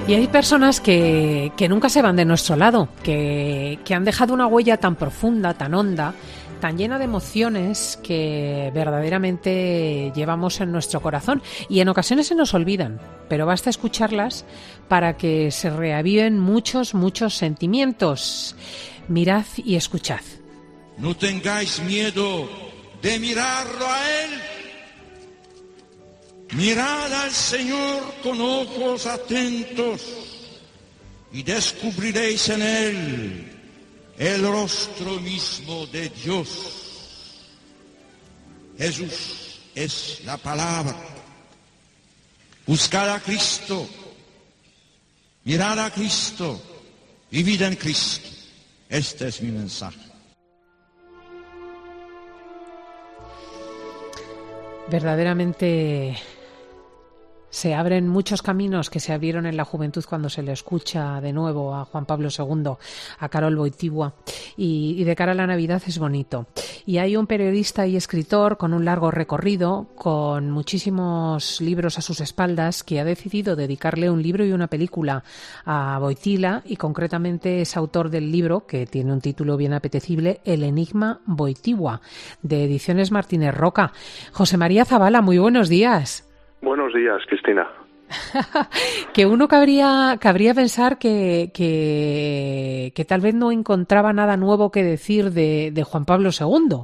Y hay personas que nunca se van de nuestro lado, que han dejado una huella tan profunda, tan honda, tan llena de emociones que verdaderamente llevamos en nuestro corazón y en ocasiones se nos olvidan, pero basta escucharlas para que se reaviven muchos sentimientos. Mirad y escuchad. No tengáis miedo de mirarlo a Él. Mirad al Señor con ojos atentos y descubriréis en Él el rostro mismo de Dios. Jesús es la palabra. Buscad a Cristo, mirad a Cristo, vivid en Cristo. Este es mi mensaje. Verdaderamente se abren muchos caminos que se abrieron en la juventud cuando se le escucha de nuevo a Juan Pablo II, a Karol Wojtyła, y de cara a la Navidad es bonito. Y hay un periodista y escritor con un largo recorrido, con muchísimos libros a sus espaldas, que ha decidido dedicarle un libro y una película a Wojtyła, y concretamente es autor del libro, que tiene un título bien apetecible, El enigma Wojtyła, de Ediciones Martínez Roca. José María Zabala, muy buenos días. Buenos días, Cristina. Que uno cabría pensar que tal vez no encontraba nada nuevo que decir de Juan Pablo II.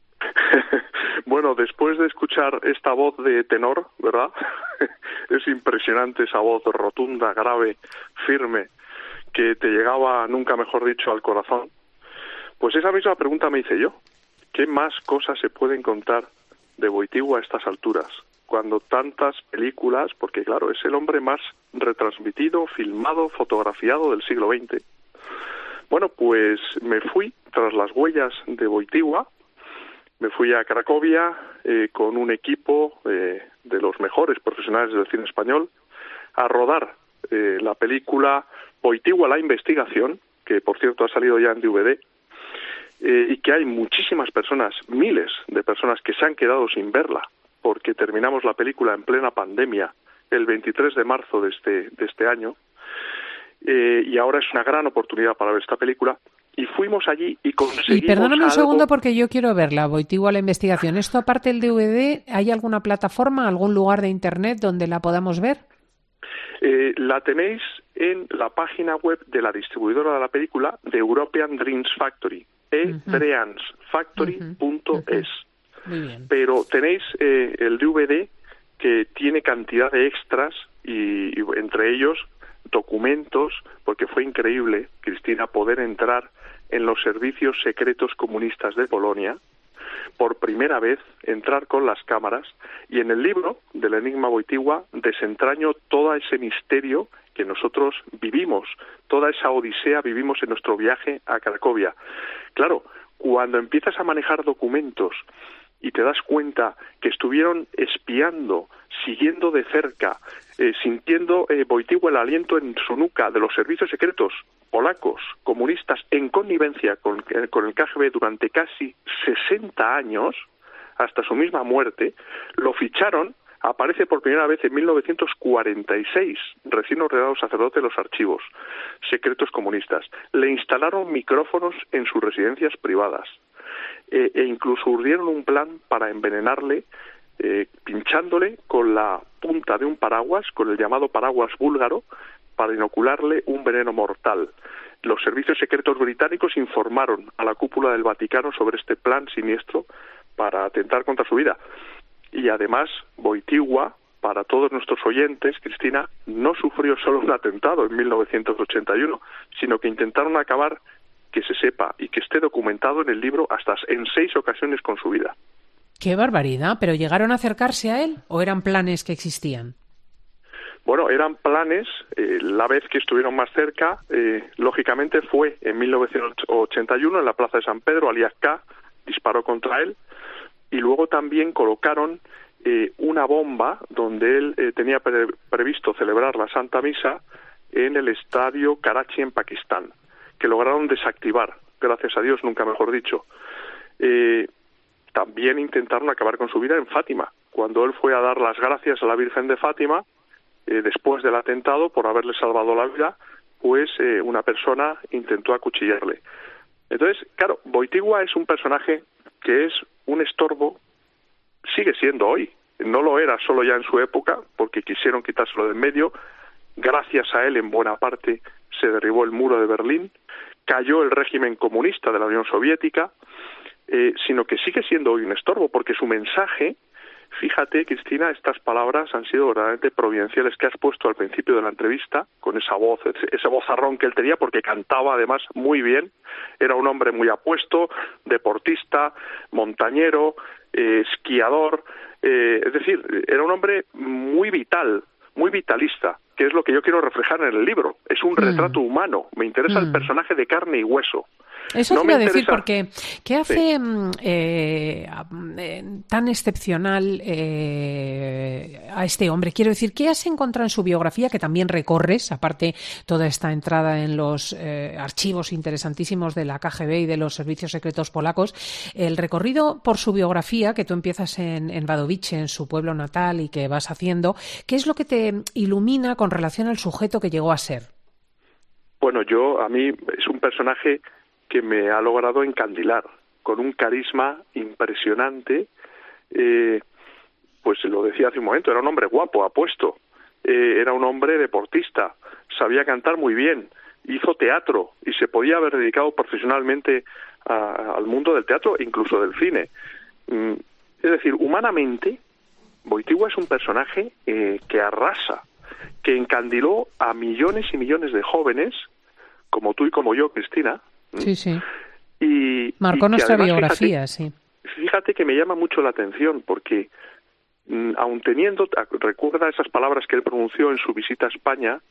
Bueno, después de escuchar esta voz de tenor, ¿verdad? Es impresionante esa voz rotunda, grave, firme, que te llegaba, nunca mejor dicho, al corazón. Pues esa misma pregunta me hice yo. ¿Qué más cosas se pueden contar de Wojtyła a estas alturas? Cuando tantas películas, porque claro, es el hombre más retransmitido, filmado, fotografiado del siglo XX. Bueno, pues me fui tras las huellas de Wojtyła, me fui a Cracovia con un equipo de los mejores profesionales del cine español a rodar la película Wojtyła, la investigación, que por cierto ha salido ya en DVD, y que hay muchísimas personas, miles de personas que se han quedado sin verla, porque terminamos la película en plena pandemia el 23 de marzo de este año, y ahora es una gran oportunidad para ver esta película, y fuimos allí y conseguimos. Y perdóname un segundo porque yo quiero verla, Wojtyła, la investigación. ¿Esto aparte del DVD, hay alguna plataforma, algún lugar de internet donde la podamos ver? La tenéis en la página web de la distribuidora de la película, de European Dreams Factory, edreamsfactory.es. Muy bien. Pero tenéis el DVD que tiene cantidad de extras y entre ellos documentos, porque fue increíble, Cristina, poder entrar en los servicios secretos comunistas de Polonia, por primera vez entrar con las cámaras, y en el libro del enigma Wojtyła desentraño todo ese misterio que nosotros vivimos, toda esa odisea vivimos en nuestro viaje a Cracovia. Claro, cuando empiezas a manejar documentos y te das cuenta que estuvieron espiando, siguiendo de cerca, sintiendo Wojtyła el aliento en su nuca de los servicios secretos polacos, comunistas, en connivencia con el KGB durante casi 60 años, hasta su misma muerte, lo ficharon, aparece por primera vez en 1946, recién ordenado sacerdote de los archivos secretos comunistas. Le instalaron micrófonos en sus residencias privadas, e incluso urdieron un plan para envenenarle, pinchándole con la punta de un paraguas, con el llamado paraguas búlgaro, para inocularle un veneno mortal. Los servicios secretos británicos informaron a la cúpula del Vaticano sobre este plan siniestro para atentar contra su vida. Y además, Wojtyła, para todos nuestros oyentes, Cristina, no sufrió solo un atentado en 1981, sino que intentaron acabar, que se sepa y que esté documentado en el libro, hasta en 6 ocasiones con su vida. ¡Qué barbaridad! ¿Pero llegaron a acercarse a él o eran planes que existían? Bueno, eran planes. La vez que estuvieron más cerca, lógicamente, fue en 1981 en la Plaza de San Pedro. Alias K disparó contra él, y luego también colocaron una bomba donde él tenía previsto celebrar la Santa Misa en el estadio Karachi en Pakistán, que lograron desactivar, gracias a Dios, nunca mejor dicho. También intentaron acabar con su vida en Fátima. Cuando él fue a dar las gracias a la Virgen de Fátima, después del atentado, por haberle salvado la vida, pues una persona intentó acuchillarle. Entonces, claro, Wojtyła es un personaje que es un estorbo, sigue siendo hoy, no lo era solo ya en su época, porque quisieron quitárselo de en medio. Gracias a él, en buena parte, se derribó el muro de Berlín, cayó el régimen comunista de la Unión Soviética, sino que sigue siendo hoy un estorbo, porque su mensaje, fíjate, Cristina, estas palabras han sido verdaderamente providenciales que has puesto al principio de la entrevista, con esa voz, ese vozarrón que él tenía, porque cantaba además muy bien, era un hombre muy apuesto, deportista, montañero, esquiador, es decir, era un hombre muy vital, muy vitalista, que es lo que yo quiero reflejar en el libro. Es un retrato humano, me interesa el personaje de carne y hueso. Eso no te iba a decir, interesa... porque ¿qué hace tan excepcional a este hombre? Quiero decir, ¿qué has encontrado en su biografía, que también recorres, aparte toda esta entrada en los archivos interesantísimos de la KGB y de los servicios secretos polacos, el recorrido por su biografía, que tú empiezas en Wadowice, en su pueblo natal, y que vas haciendo, ¿qué es lo que te ilumina con relación al sujeto que llegó a ser? Bueno, a mí es un personaje que me ha logrado encandilar, con un carisma impresionante, pues lo decía hace un momento, era un hombre guapo, apuesto, era un hombre deportista, sabía cantar muy bien, hizo teatro y se podía haber dedicado profesionalmente al mundo del teatro, incluso del cine. Es decir, humanamente, Wojtyła es un personaje que arrasa, que encandiló a millones y millones de jóvenes, como tú y como yo, Cristina. Sí, sí. Y marcó y nuestra además, biografía, sí. Fíjate que me llama mucho la atención, porque aun teniendo, recuerda esas palabras que él pronunció en su visita a España,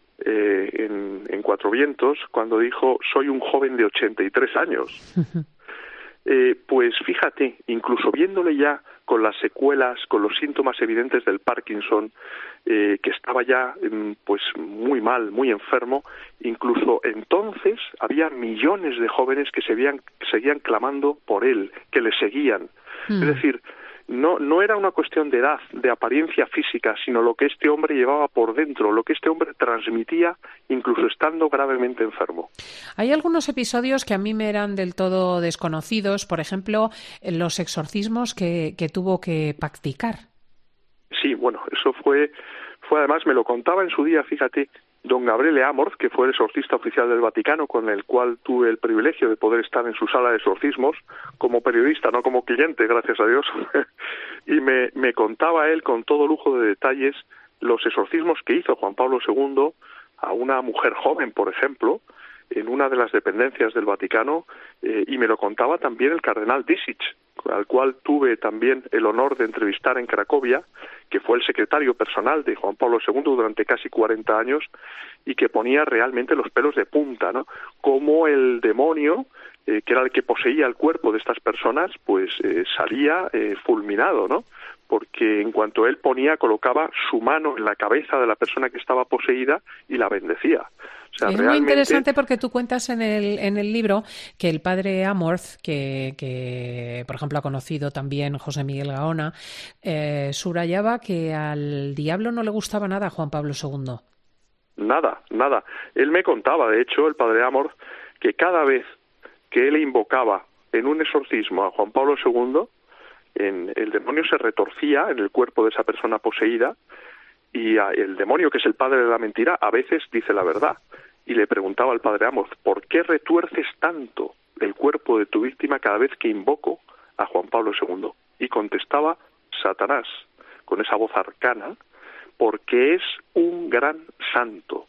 en Cuatro Vientos, cuando dijo, soy un joven de 83 años. Pues fíjate, incluso viéndole ya con las secuelas, con los síntomas evidentes del Parkinson, que estaba ya pues muy mal, muy enfermo, incluso entonces había millones de jóvenes que seguían clamando por él, que le seguían. Es decir, no era una cuestión de edad, de apariencia física, sino lo que este hombre llevaba por dentro, lo que este hombre transmitía, incluso estando gravemente enfermo. Hay algunos episodios que a mí me eran del todo desconocidos, por ejemplo, los exorcismos que tuvo que practicar. Sí, bueno, eso fue además, me lo contaba en su día, fíjate, don Gabriele Amorth, que fue el exorcista oficial del Vaticano, con el cual tuve el privilegio de poder estar en su sala de exorcismos, como periodista, no como cliente, gracias a Dios, y me contaba él con todo lujo de detalles los exorcismos que hizo Juan Pablo II a una mujer joven, por ejemplo, en una de las dependencias del Vaticano, y me lo contaba también el cardenal Disic, al cual tuve también el honor de entrevistar en Cracovia, que fue el secretario personal de Juan Pablo II durante casi 40 años, y que ponía realmente los pelos de punta, ¿no? Cómo el demonio, que era el que poseía el cuerpo de estas personas, pues salía fulminado, ¿no? Porque en cuanto él colocaba su mano en la cabeza de la persona que estaba poseída y la bendecía. O sea, es realmente... muy interesante porque tú cuentas en el libro que el padre Amorth, que por ejemplo ha conocido también José Miguel Gaona, subrayaba que al diablo no le gustaba nada a Juan Pablo II. Nada. Él me contaba, de hecho, el padre Amorth, que cada vez que él invocaba en un exorcismo a Juan Pablo II, el demonio se retorcía en el cuerpo de esa persona poseída, y el demonio, que es el padre de la mentira, a veces dice la verdad. Y le preguntaba al padre Amorth, ¿por qué retuerces tanto el cuerpo de tu víctima cada vez que invoco a Juan Pablo II? Y contestaba Satanás, con esa voz arcana, porque es un gran santo.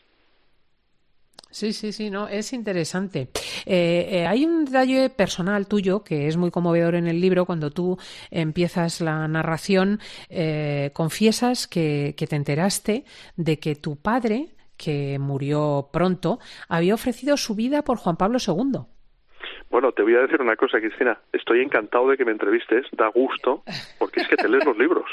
Sí, no, es interesante. Hay un detalle personal tuyo que es muy conmovedor en el libro. Cuando tú empiezas la narración, confiesas que te enteraste de que tu padre, que murió pronto, había ofrecido su vida por Juan Pablo II. Bueno, te voy a decir una cosa, Cristina. Estoy encantado de que me entrevistes, da gusto, porque es que te lees los libros.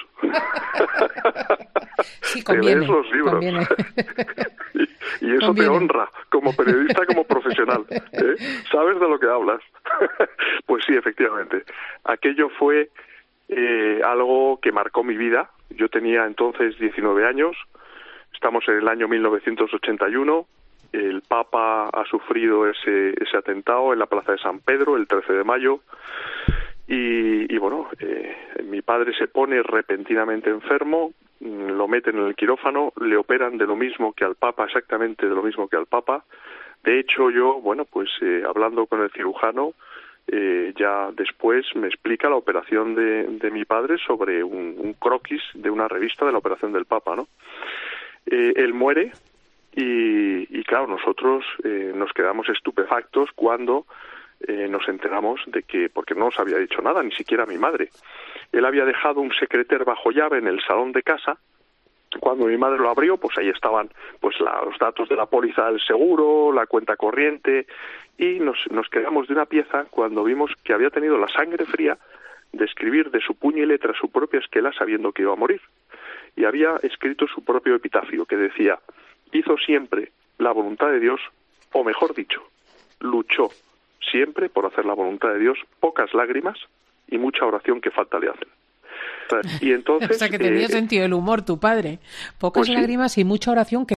Sí, conviene, te lees los libros. Conviene. Y eso conviene. Te honra, como periodista, como profesional. ¿Sabes de lo que hablas? Pues sí, efectivamente. Aquello fue algo que marcó mi vida. Yo tenía entonces 19 años. Estamos en el año 1981. El Papa ha sufrido ese atentado en la Plaza de San Pedro el 13 de mayo. Y bueno, mi padre se pone repentinamente enfermo, lo meten en el quirófano, le operan de lo mismo que al Papa, exactamente de lo mismo que al Papa. De hecho, yo, bueno, pues hablando con el cirujano, ya después me explica la operación de mi padre sobre un croquis de una revista de la operación del Papa, ¿no? Él muere y claro, nosotros nos quedamos estupefactos cuando nos enteramos de que, porque no nos había dicho nada, ni siquiera mi madre. Él había dejado un secreter bajo llave en el salón de casa. Cuando mi madre lo abrió, pues ahí estaban pues los datos de la póliza del seguro, la cuenta corriente, y nos quedamos de una pieza cuando vimos que había tenido la sangre fría de escribir de su puño y letra su propia esquela sabiendo que iba a morir. Y había escrito su propio epitafio que decía: hizo siempre la voluntad de Dios, o mejor dicho, luchó siempre por hacer la voluntad de Dios, pocas lágrimas y mucha oración que falta le hacen. Y entonces, o sea, que tenía sentido del humor tu padre. Pocas lágrimas y mucha oración que